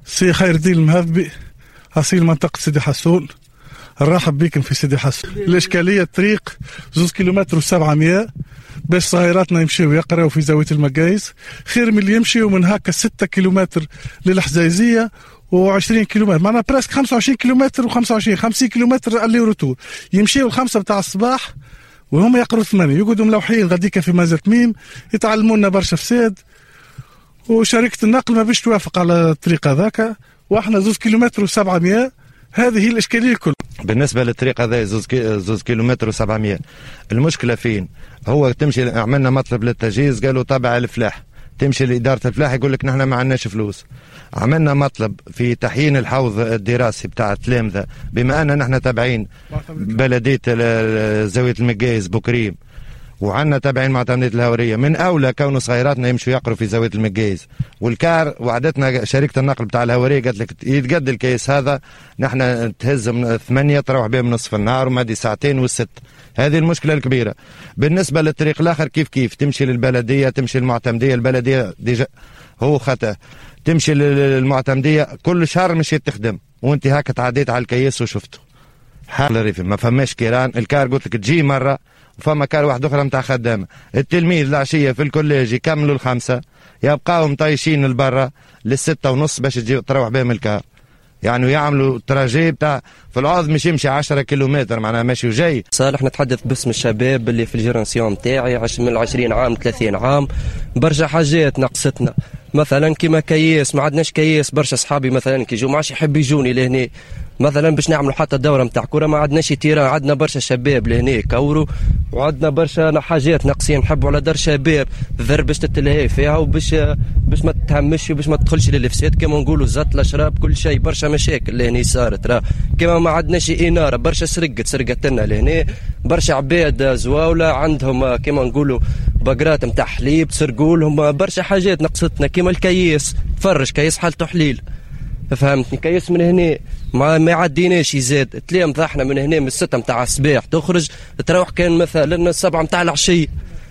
سي خير الدين المهذبي، أصيل منطقة سيدي حسون. نرحب بكم في سيدي حسون. الإشكالية الطريق 2 كيلومتر و700 باش صغيراتنا يمشيو يقراو في زاوية المقايس، خير من اللي يمشيو من هكا 6 كيلومتر للحزايزية و20 كيلومتر، معناها براسك 25 كيلومتر و25 50 كيلومتر اللي ورتور، يمشيو ال5 بتاع الصباح وهم يقروا 8 يقعدوا ملوحين غاديكا في مازال تميم، يتعلمونا برشا فساد. وشركة النقل ما بيش توافق على الطريق هذاك، واحنا 2 كيلومتر و700. هذه هي الإشكالية الكل. بالنسبة للطريق هذا 2 كيلومتر و700، المشكلة فين؟ هو تمشي عملنا مطلب للتجهيز قالوا تابع الفلاح، تمشي لإدارة الفلاح يقول لك نحن ما عندناش فلوس. عملنا مطلب في تحيين الحوض الدراسي بتاع تلامذة، بما أن نحن تابعين بلدية زاوية المقايس بوكريم وعندنا تابعين معتمدية الهورية، من أولى كون صغيراتنا يمشوا يقروا في زاوية المقايس. والكار وعدتنا شركة النقل بتاع الهورية قالت لك يتقد الكيس هذا نحن تهز من 8 تروح بهم نصف النهار ومادي 2 و6. هذه المشكلة الكبيرة. بالنسبة للطريق الآخر كيف تمشي للبلدية، تمشي للمعتمدية، البلدية ديجا هو خطأ، تمشي للمعتمدية كل شهر مش تخدم، وانت هكا تعديت على الكيس وشفته حال الريف ما فماش كيران. الكار قلت لك تجي مرة وفما كار واحد اخرى نتاع خدامه. التلميذ العشيه في الكوليج يكملوا ال5 يبقاو مطيشين لبرا لل6:30 باش تجي تروح بهم الكار، يعني يعملوا التراجي بتاع في العوض مش يمشي 10 كيلومتر معناها ماشي وجاي. صالح نتحدث باسم الشباب اللي في الجيرانسيون نتاعي من 20 عام 30 عام. برشا حاجات نقصتنا، مثلا كيما كياس ما عندناش كياس. برشا صحابي مثلا كي يجوا ما عادش يحب يجوني لهنا، مثلا باش نعملوا حتى دورة نتاع كرة ما عندناش تيران. عندنا برشا شباب لهنا يكوروا، وعندنا برشا حاجات ناقصين. نحبوا على دار شباب ذر باش تتلهي فيها وباش ما تتهمش وباش ما تدخلش للفساد كما نقولوا زت الاشراب كل شيء. برشا مشاكل لهنا صارت، راه كما ما عندناش اناره. برشا سرقت لنا لهنا، برشا عباد زواوله عندهم كما نقولوا بقرات نتاع حليب تسرقوا لهم. برشا حاجات نقصتنا كما الكياس. تفرج كياس حالته حليل، فهمتني؟ كيس من هنا ما يعديناش يزاد. تلاقي مضحنا من هنا من 6 متاع الصباح تخرج تروح كان مثلا 7 متاع العشية،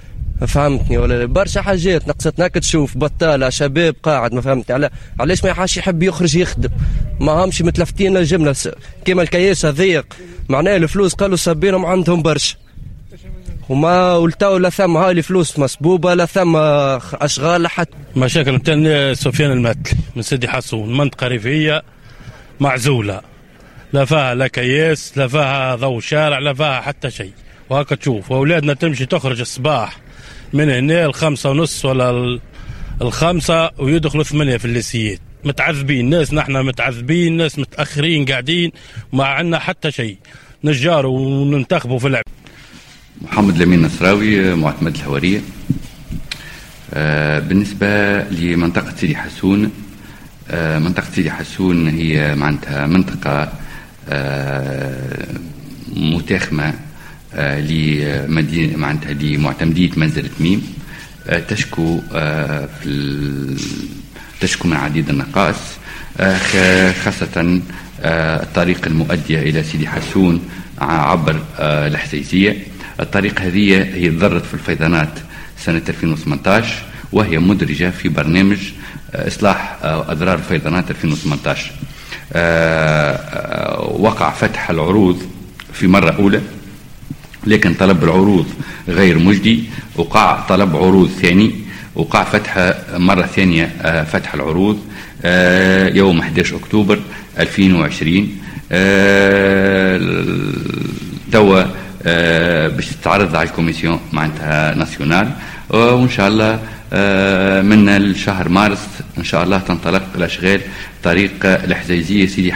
فهمتني ولا؟ برشا حاجات نقصتنا. تشوف بطالة شباب قاعد ما فهمت علاش ما يحاش يحب يخرج يخدم، ما همش متلفتين الجملة كيما الكياس هذيق. معناه الفلوس قالوا سابينهم عندهم برشا، وما ولتوا لا ثم هاي الفلوس مسبوبه لا ثم اشغال لحد. مشاكل نتاع سفيان المتلي من سيدي حسون، منطقه ريفيه معزوله، لا فيها لا كياس لا فيها ضوء شارع لا فيها حتى شيء. وهكا تشوف واولادنا تمشي تخرج الصباح من هنا 5:30 ولا 5 ويدخلوا 8 في الليسيات. متعذبين ناس، نحن متعذبين ناس، متاخرين قاعدين ما عندنا حتى شيء، نجاروا وننتخبوا في اللعب. محمد لمين نصراوي، معتمد الهورية. بالنسبة لمنطقة سيدي حسون، منطقة سيدي حسون هي معناتها منطقة متاخمة لمدينة معناتها لمعتمدية منزل تميم، تشكو من عديد النقائص، خاصة الطريق المؤدية إلى سيدي حسون عبر الحسيسية. الطريق هذه هي ضرت في الفيضانات سنة 2018، وهي مدرجة في برنامج إصلاح أضرار الفيضانات 2018. وقع فتح العروض في مرة أولى، لكن طلب العروض غير مجدي. وقع طلب عروض ثاني، وقع فتح مرة ثانية فتح العروض يوم 11 أكتوبر 2020. توا باش تتعرض على الكوميسيون معناتها ناسيونال، وان شاء الله من الشهر مارس ان شاء الله تنطلق الاشغال طريق الحزيزيه سيدي.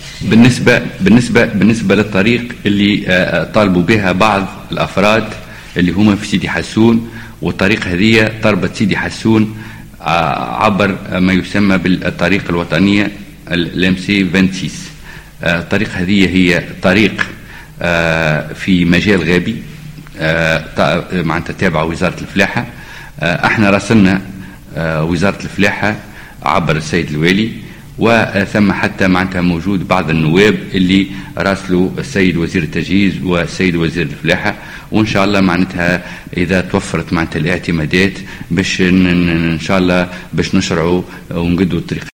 بالنسبه للطريق اللي طالبوا بها بعض الافراد اللي هما في سيدي حسون، والطريق هذه تربط سيدي حسون عبر ما يسمى بالطريق الوطنيه الامسي 26. الطريق هذه هي طريق في مجال غابي معناتها تابعة وزارة الفلاحة. احنا راسلنا وزارة الفلاحة عبر السيد الوالي، وثم حتى معناتها موجود بعض النواب اللي راسلوا السيد وزير التجهيز والسيد وزير الفلاحة. وان شاء الله معناتها اذا توفرت معناتها الاعتمادات باش ان شاء الله باش نشرعوا ونقدوا الطريق.